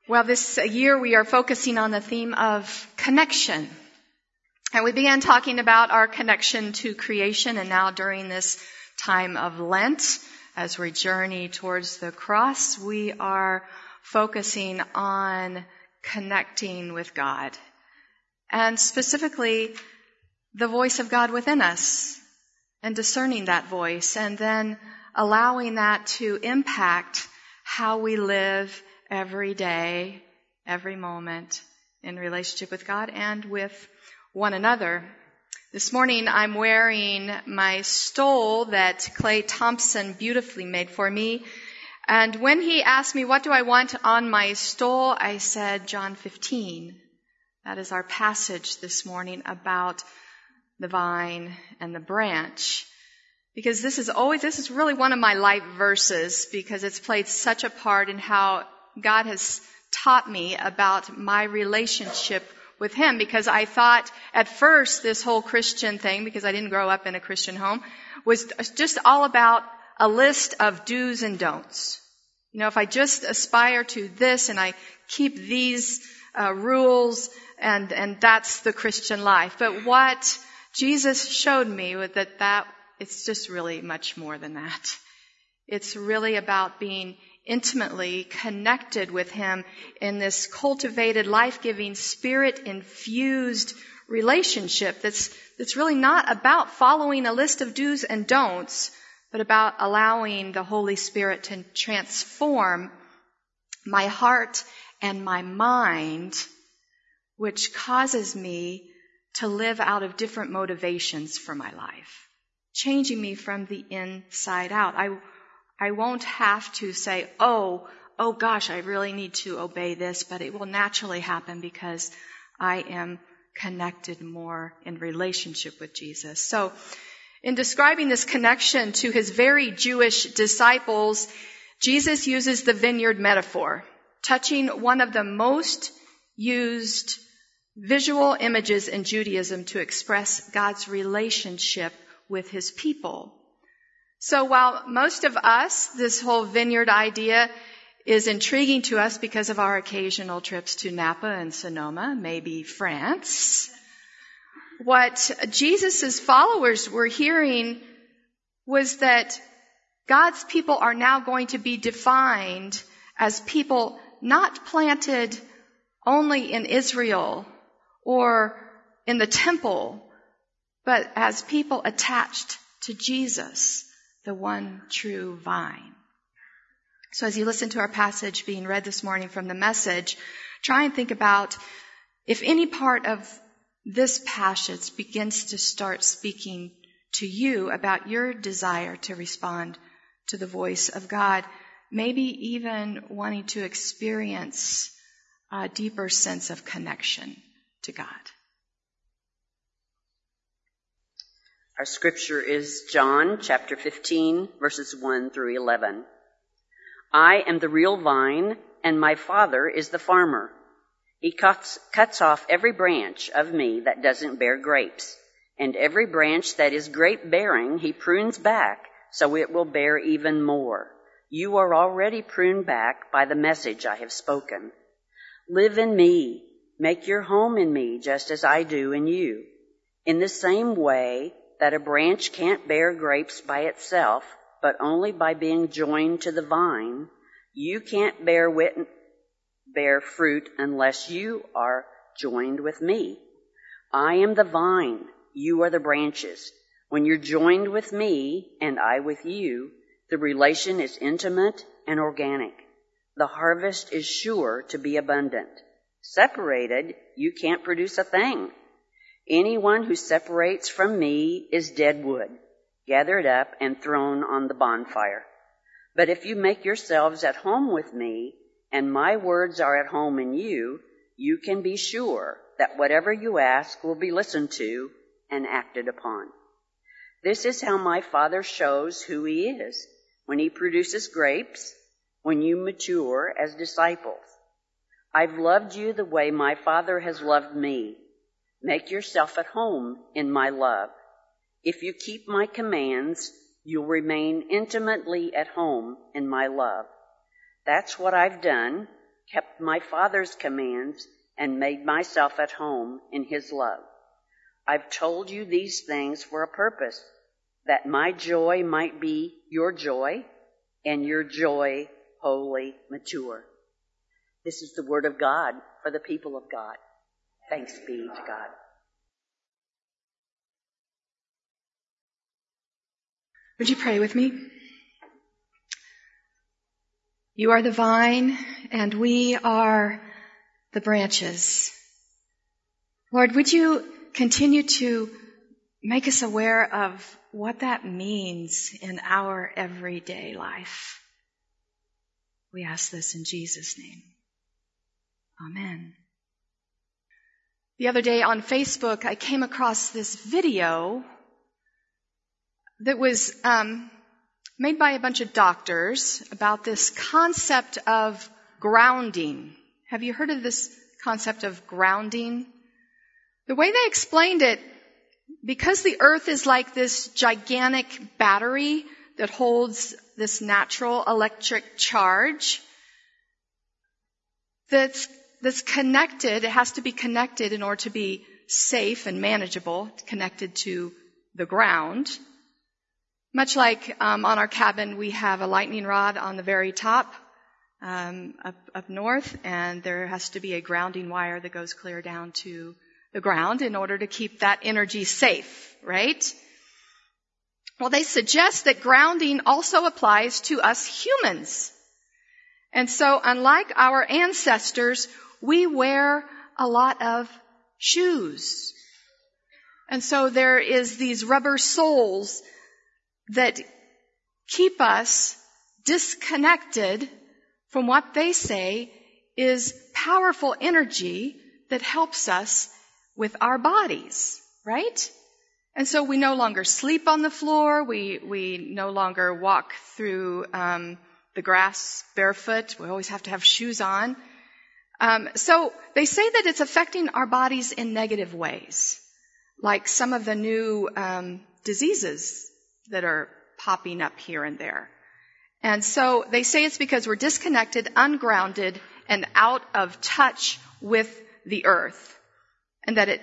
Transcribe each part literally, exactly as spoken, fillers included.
Well, this year we are focusing on the theme of connection. And we began talking about our connection to creation, and now during this time of Lent, as we journey towards the cross, we are focusing on connecting with God. And specifically, the voice of God within us, and discerning that voice, and then allowing that to impact how we live every day, every moment in relationship with God and with one another. This morning I'm wearing my stole that Clay Thompson beautifully made for me. And when he asked me, what do I want on my stole? I said, John fifteen. That is our passage this morning about the vine and the branch. Because this is always, this is really one of my life verses, because it's played such a part in how God has taught me about my relationship with Him. Because I thought at first this whole Christian thing, because I didn't grow up in a Christian home, was just all about a list of do's and don'ts. You know, if I just aspire to this and I keep these uh, rules, and and that's the Christian life. But what Jesus showed me was that that it's just really much more than that. It's really about being intimately connected with Him in this cultivated, life-giving, Spirit-infused relationship that's that's really not about following a list of do's and don'ts, but about allowing the Holy Spirit to transform my heart and my mind, which causes me to live out of different motivations for my life, changing me from the inside out. I I won't have to say, oh, oh gosh, I really need to obey this, but it will naturally happen because I am connected more in relationship with Jesus. So in describing this connection to His very Jewish disciples, Jesus uses the vineyard metaphor, touching one of the most used visual images in Judaism to express God's relationship with His people. So while most of us, this whole vineyard idea is intriguing to us because of our occasional trips to Napa and Sonoma, maybe France, what Jesus' followers were hearing was that God's people are now going to be defined as people not planted only in Israel or in the temple, but as people attached to Jesus, the one true vine. So as you listen to our passage being read this morning from the Message, try and think about if any part of this passage begins to start speaking to you about your desire to respond to the voice of God, maybe even wanting to experience a deeper sense of connection to God. Our scripture is John chapter fifteen, verses one through eleven. I am the real vine, and my Father is the farmer. He cuts, cuts off every branch of me that doesn't bear grapes, and every branch that is grape-bearing he prunes back so it will bear even more. You are already pruned back by the message I have spoken. Live in me, make your home in me just as I do in you. In the same way that a branch can't bear grapes by itself, but only by being joined to the vine, you can't bear wit- bear fruit unless you are joined with me. I am the vine, you are the branches. When you're joined with me and I with you, the relation is intimate and organic. The harvest is sure to be abundant. Separated, you can't produce a thing. Anyone who separates from me is dead wood, gathered up and thrown on the bonfire. But if you make yourselves at home with me, and my words are at home in you, you can be sure that whatever you ask will be listened to and acted upon. This is how my Father shows who He is, when He produces grapes, when you mature as disciples. I've loved you the way my Father has loved me. Make yourself at home in my love. If you keep my commands, you'll remain intimately at home in my love. That's what I've done, kept my Father's commands, and made myself at home in his love. I've told you these things for a purpose, that my joy might be your joy, and your joy wholly mature. This is the word of God for the people of God. Thanks be to God. Would you pray with me? You are the vine, and we are the branches. Lord, would you continue to make us aware of what that means in our everyday life? We ask this in Jesus' name. Amen. The other day on Facebook, I came across this video that was um, made by a bunch of doctors about this concept of grounding. Have you heard of this concept of grounding? The way they explained it, because the earth is like this gigantic battery that holds this natural electric charge that's, that's connected, it has to be connected in order to be safe and manageable, connected to the ground. Much like um, on our cabin, we have a lightning rod on the very top um, up, up north, and there has to be a grounding wire that goes clear down to the ground in order to keep that energy safe, right? Well, they suggest that grounding also applies to us humans. And so, unlike our ancestors, we wear a lot of shoes. And so there is these rubber soles that keep us disconnected from what they say is powerful energy that helps us with our bodies, right? And so we no longer sleep on the floor. We we no longer walk through um, the grass barefoot. We always have to have shoes on. Um, so they say that it's affecting our bodies in negative ways, like some of the new um, diseases that are popping up here and there. And so they say it's because we're disconnected, ungrounded, and out of touch with the earth. And that at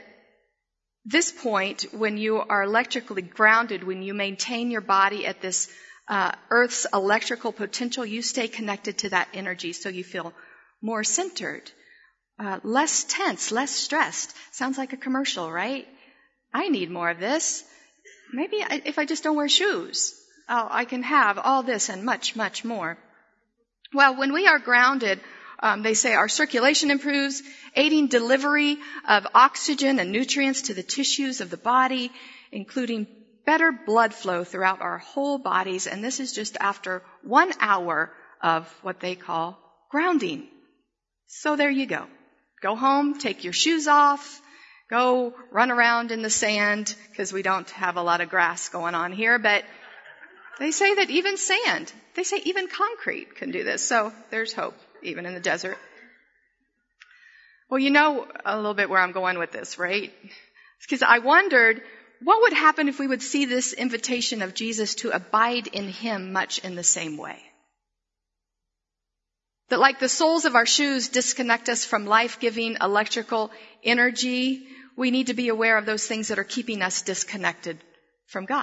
this point, when you are electrically grounded, when you maintain your body at this uh, earth's electrical potential, you stay connected to that energy so you feel more centered, uh, less tense, less stressed. Sounds like a commercial, right? I need more of this. Maybe I, if I just don't wear shoes, oh, I can have all this and much, much more. Well, when we are grounded, um, they say our circulation improves, aiding delivery of oxygen and nutrients to the tissues of the body, including better blood flow throughout our whole bodies. And this is just after one hour of what they call grounding. So there you go. Go home, take your shoes off. Go run around in the sand, because we don't have a lot of grass going on here, but they say that even sand, they say even concrete can do this. So there's hope, even in the desert. Well, you know a little bit where I'm going with this, right? Because I wondered what would happen if we would see this invitation of Jesus to abide in him much in the same way. That like the soles of our shoes disconnect us from life-giving electrical energy, we need to be aware of those things that are keeping us disconnected from God.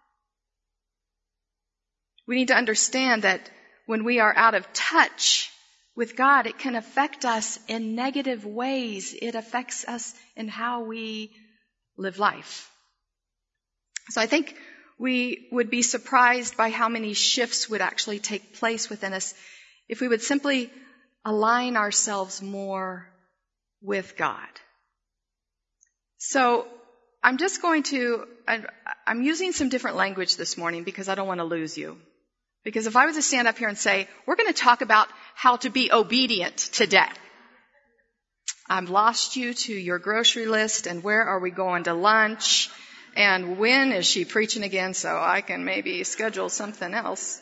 We need to understand that when we are out of touch with God, it can affect us in negative ways. It affects us in how we live life. So I think we would be surprised by how many shifts would actually take place within us if we would simply align ourselves more with God. So I'm just going to, I'm using some different language this morning because I don't want to lose you. Because if I was to stand up here and say, we're going to talk about how to be obedient today, I've lost you to your grocery list and where are we going to lunch and when is she preaching again so I can maybe schedule something else.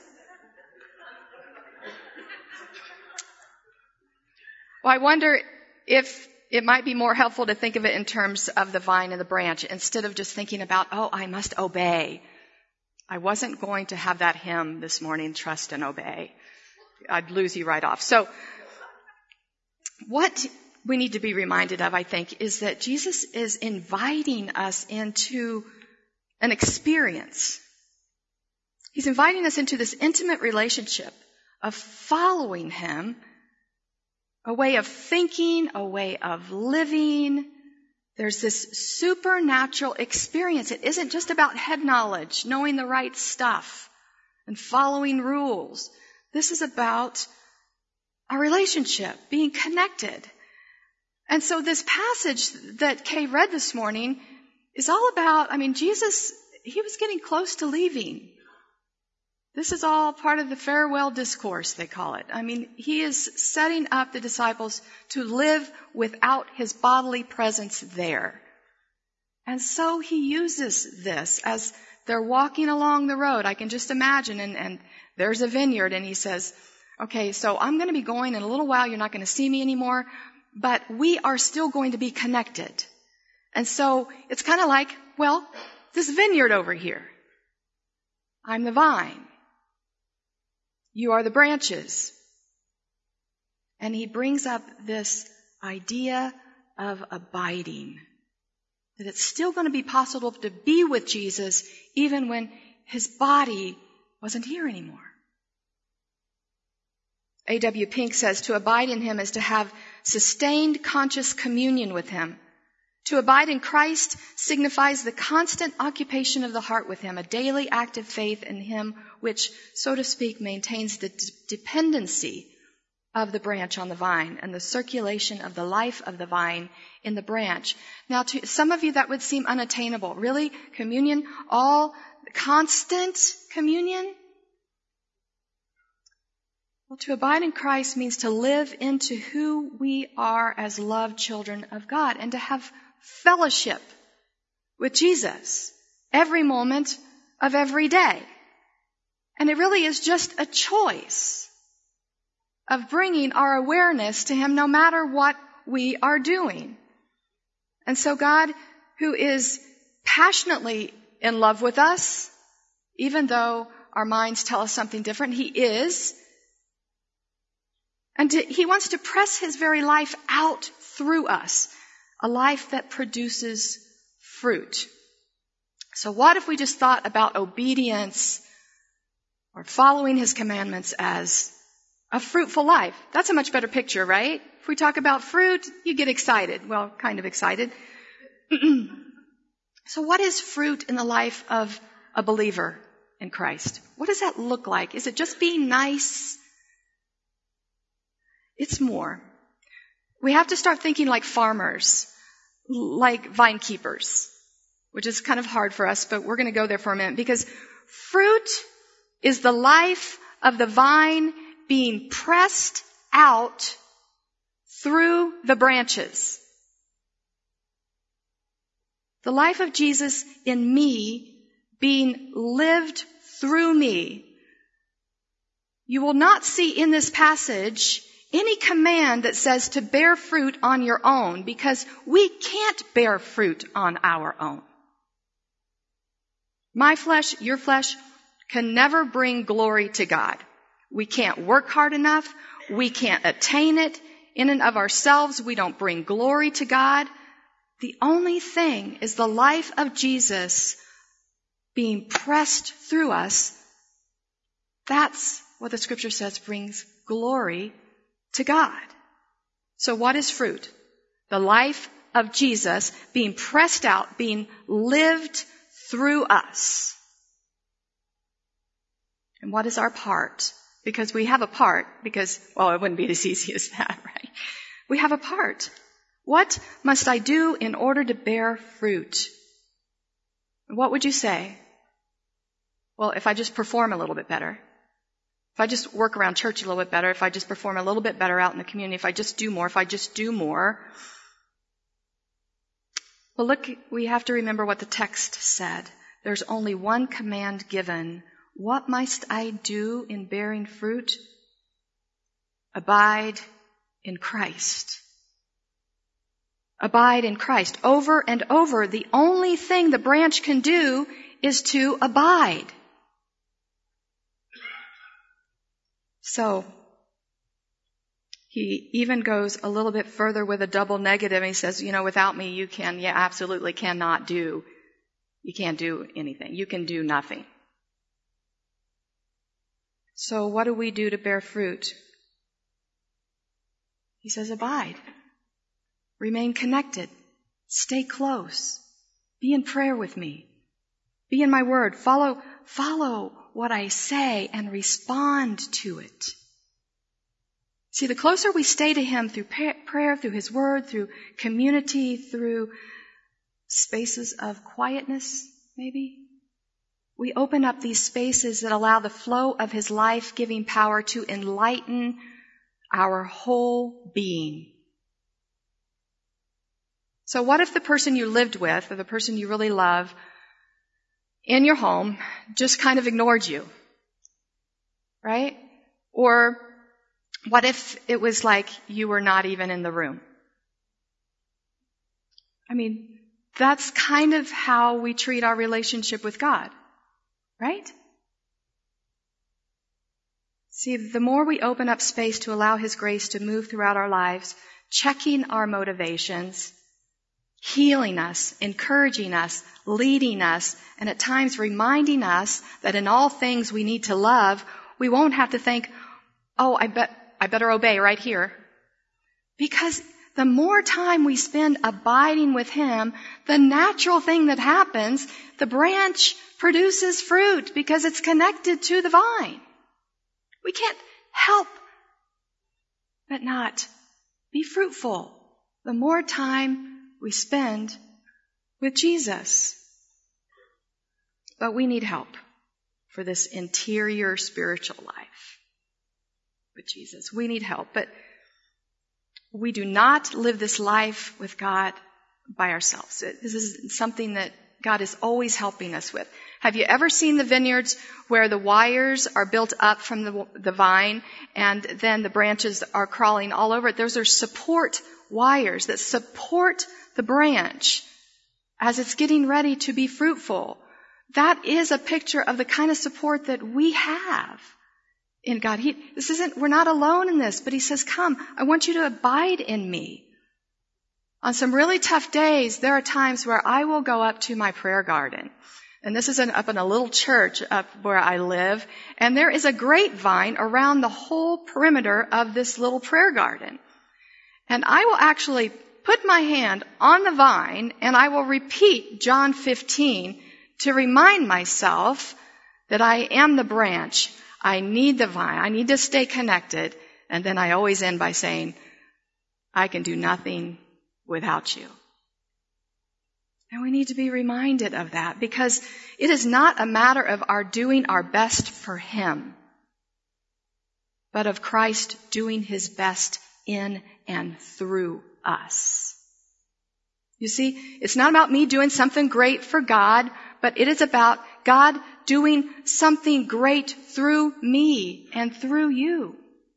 Well, I wonder if it might be more helpful to think of it in terms of the vine and the branch instead of just thinking about, oh, I must obey. I wasn't going to have that hymn this morning, trust and obey. I'd lose you right off. So what we need to be reminded of, I think, is that Jesus is inviting us into an experience. He's inviting us into this intimate relationship of following him, a way of thinking, a way of living. There's this supernatural experience. It isn't just about head knowledge, knowing the right stuff and following rules. This is about a relationship, being connected. And so this passage that Kay read this morning is all about, I mean, Jesus, he was getting close to leaving. This is all part of the farewell discourse, they call it. I mean, he is setting up the disciples to live without his bodily presence there. And so he uses this as they're walking along the road. I can just imagine, and, and there's a vineyard, and he says, okay, so I'm going to be going in a little while. You're not going to see me anymore, but we are still going to be connected. And so it's kind of like, well, this vineyard over here. I'm the vine. You are the branches. And he brings up this idea of abiding. That it's still going to be possible to be with Jesus even when his body wasn't here anymore. A W Pink says, to abide in him is to have sustained conscious communion with him. To abide in Christ signifies the constant occupation of the heart with him, a daily active faith in him which, so to speak, maintains the d- dependency of the branch on the vine and the circulation of the life of the vine in the branch. Now, to some of you that would seem unattainable. Really? Communion? All constant communion? Well, to abide in Christ means to live into who we are as loved children of God and to have fellowship with Jesus every moment of every day. And it really is just a choice of bringing our awareness to him no matter what we are doing. And so God, who is passionately in love with us, even though our minds tell us something different, he is. And to, he wants to press his very life out through us, a life that produces fruit. So what if we just thought about obedience or following his commandments as a fruitful life? That's a much better picture, right? If we talk about fruit, you get excited. Well, kind of excited. So what is fruit in the life of a believer in Christ? What does that look like? Is it just being nice? It's more. We have to start thinking like farmers, like vine keepers, which is kind of hard for us, but we're going to go there for a minute because fruit is the life of the vine being pressed out through the branches. The life of Jesus in me being lived through me. You will not see in this passage any command that says to bear fruit on your own, because we can't bear fruit on our own. My flesh, your flesh, can never bring glory to God. We can't work hard enough. We can't attain it in and of ourselves. We don't bring glory to God. The only thing is the life of Jesus being pressed through us. That's what the scripture says brings glory to God. So what is fruit? The life of Jesus being pressed out, being lived through us. And what is our part? Because we have a part, because, well, it wouldn't be as easy as that, right? We have a part. What must I do in order to bear fruit? What would you say? Well, if I just perform a little bit better, if I just work around church a little bit better, if I just perform a little bit better out in the community, if I just do more, if I just do more. Well, look, we have to remember what the text said. There's only one command given. What must I do in bearing fruit? Abide in Christ. Abide in Christ. Over and over, the only thing the branch can do is to abide. So, He even goes a little bit further with a double negative, and he says, you know, without me, you can, yeah, absolutely cannot do, you can't do anything. You can do nothing. So what do we do to bear fruit? He says, abide. Remain connected. Stay close. Be in prayer with me. Be in my word. Follow, follow what I say and respond to it. See, the closer we stay to Him through prayer, through His word, through community, through spaces of quietness, maybe, we open up these spaces that allow the flow of His life-giving power to enlighten our whole being. So what if the person you lived with, or the person you really love, in your home, just kind of ignored you? Right? Or what if it was like you were not even in the room? I mean, that's kind of how we treat our relationship with God. Right? See, the more we open up space to allow His grace to move throughout our lives, checking our motivations, healing us, encouraging us, leading us, and at times reminding us that in all things we need to love, we won't have to think, oh, I bet I better obey right here. Because the more time we spend abiding with Him, the natural thing that happens, the branch produces fruit because it's connected to the vine. We can't help but not be fruitful the more time we spend with Jesus. But we need help for this interior spiritual life with Jesus. We need help. But we do not live this life with God by ourselves. This is something that God is always helping us with. Have you ever seen the vineyards where the wires are built up from the, the vine and then the branches are crawling all over it? Those are support wires that support the branch as it's getting ready to be fruitful. That is a picture of the kind of support that we have in God. He, this isn't, we're not alone in this, but He says, come, I want you to abide in me. On some really tough days, there are times where I will go up to my prayer garden. And this is an, up in a little church up where I live. And there is a grapevine around the whole perimeter of this little prayer garden. And I will actually put my hand on the vine and I will repeat John fifteen to remind myself that I am the branch. I need the vine. I need to stay connected. And then I always end by saying, I can do nothing without you. And we need to be reminded of that because it is not a matter of our doing our best for Him, but of Christ doing His best in and through us. You see, it's not about me doing something great for God, but it is about God doing something great through me and through you.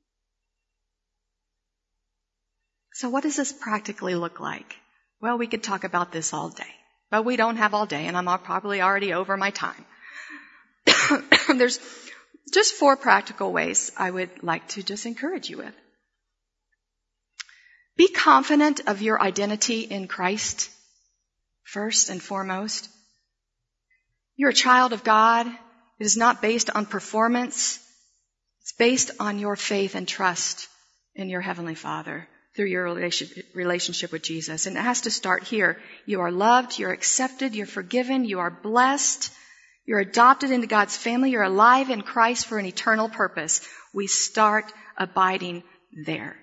So what does this practically look like? Well, we could talk about this all day, but we don't have all day, and I'm probably already over my time. There's just four practical ways I would like to just encourage you with. Be confident of your identity in Christ, first and foremost. You're a child of God. It is not based on performance. It's based on your faith and trust in your Heavenly Father through your relationship with Jesus. And it has to start here. You are loved, you're accepted, you're forgiven, you are blessed, you're adopted into God's family, you're alive in Christ for an eternal purpose. We start abiding there.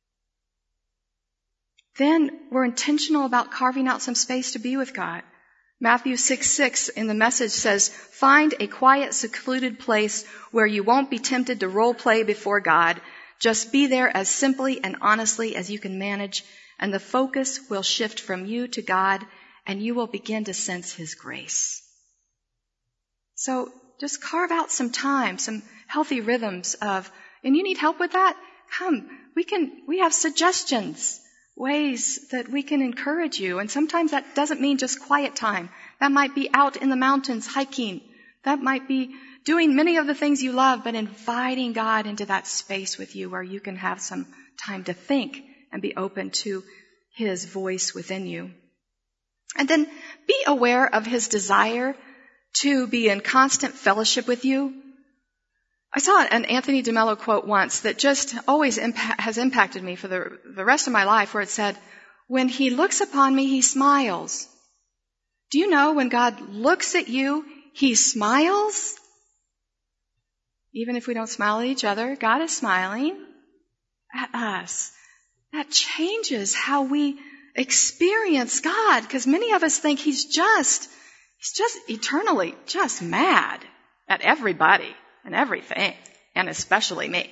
Then we're intentional about carving out some space to be with God. Matthew six six in the Message says, find a quiet, secluded place where you won't be tempted to role play before God. Just be there as simply and honestly as you can manage, and the focus will shift from you to God, and you will begin to sense His grace. So just carve out some time, some healthy rhythms of, and you need help with that? Come, we can, we have suggestions, ways that we can encourage you. And sometimes that doesn't mean just quiet time. That might be out in the mountains hiking. That might be doing many of the things you love, but inviting God into that space with you where you can have some time to think and be open to His voice within you. And then be aware of His desire to be in constant fellowship with you. I saw an Anthony DeMello quote once that just always impa- has impacted me for the, the rest of my life, where it said, "When He looks upon me, He smiles." Do you know when God looks at you, He smiles? Even if we don't smile at each other, God is smiling at us. That changes how we experience God, because many of us think He's just, He's just eternally just mad at everybody and everything, and especially me.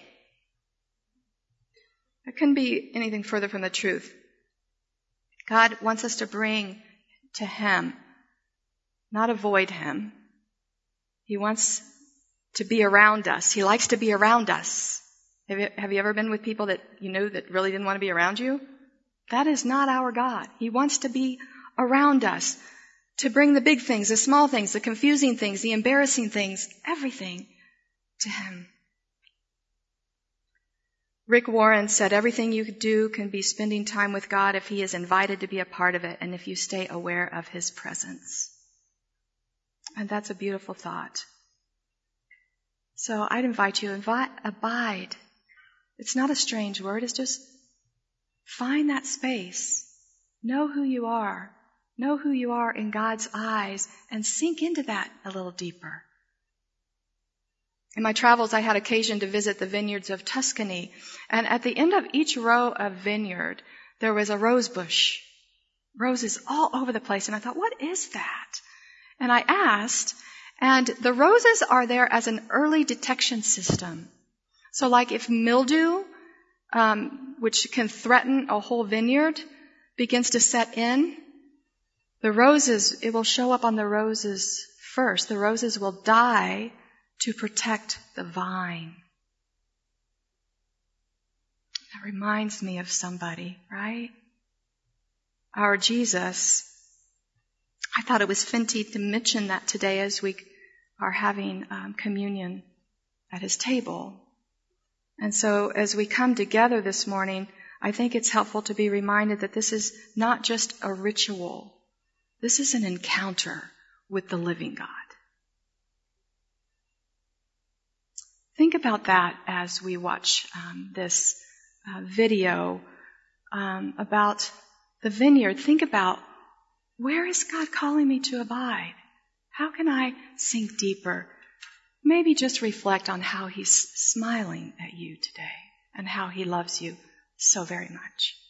It couldn't be anything further from the truth. God wants us to bring to Him, not avoid Him. He wants to be around us. He likes to be around us. Have you, have you ever been with people that you knew that really didn't want to be around you? That is not our God. He wants to be around us, to bring the big things, the small things, the confusing things, the embarrassing things, everything to Him. Rick Warren said, "Everything you do can be spending time with God if He is invited to be a part of it and if you stay aware of His presence." And that's a beautiful thought. So I'd invite you, invite, abide. It's not a strange word. It's just find that space. Know who you are. Know who you are in God's eyes and sink into that a little deeper. In my travels, I had occasion to visit the vineyards of Tuscany. And at the end of each row of vineyard, there was a rose bush. Roses all over the place. And I thought, what is that? And I asked, and the roses are there as an early detection system. So like if mildew, um, which can threaten a whole vineyard, begins to set in, the roses, it will show up on the roses first. The roses will die to protect the vine. That reminds me of somebody, right? Our Jesus. I thought it was fitting to mention that today as we are having um, communion at His table. And so as we come together this morning, I think it's helpful to be reminded that this is not just a ritual. This is an encounter with the living God. Think about that as we watch um, this uh, video um, about the vineyard. Think about, where is God calling me to abide? How can I sink deeper? Maybe just reflect on how He's smiling at you today and how He loves you so very much.